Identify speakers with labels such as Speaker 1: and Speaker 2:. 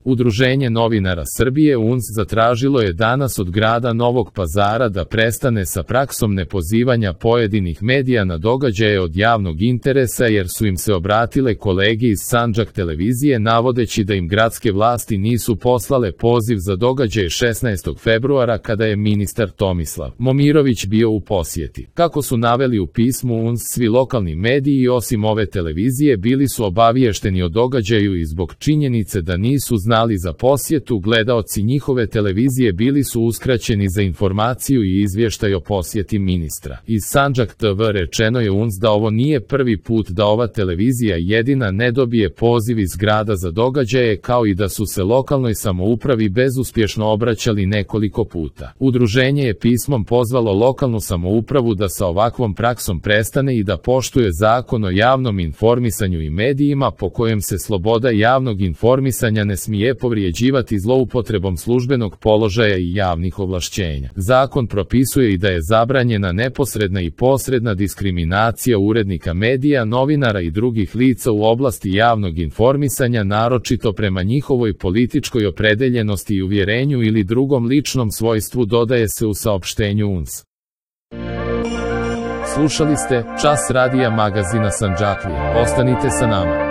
Speaker 1: Udruženje novinara Srbije UNS zatražilo je danas od grada Novog Pazara da prestane sa praksom nepozivanja pojedinih medija na događaje od javnog interesa jer su im se obratile kolege iz Sandžak televizije navodeći da im gradske vlasti nisu poslale poziv za događaje 16. februara kada je ministar Tomislav Momirović bio u posjeti. Kako su naveli u pismu UNS, svi lokalni mediji osim ove televizije bili su obaviješteni o događaju i zbog činjenice da nisu znali za posjetu, gledaoci njihove televizije bili su uskraćeni za informaciju i izvještaj o posjeti ministra. Iz Sandžak TV rečeno je UNS da ovo nije prvi put da ova televizija jedina ne dobije poziv iz grada za događaje, kao i da su se lokalnoj samoupravi bezuspješno obraćali nekoliko puta. Udruženje je pismom pozvalo lokalnu samoupravu da sa ovakvom praksom prestane i da poštuje zakon o javnom informisanju i medijima po kojem se sloboda javnog informisanja ne smije povrijeđivati zloupotrebom službenog položaja i javnih ovlašćenja. Zakon propisuje i da je zabranjena neposredna i posredna diskriminacija urednika medija, novinara i drugih lica u oblasti javnog informisanja, naročito prema njihovoj političkoj opredeljenosti i uvjerenju ili drugom ličnom svojstvu, dodaje se u saopštenju UNS. Slušali ste Čas radija magazina Sandžaklija. Ostanite sa nama.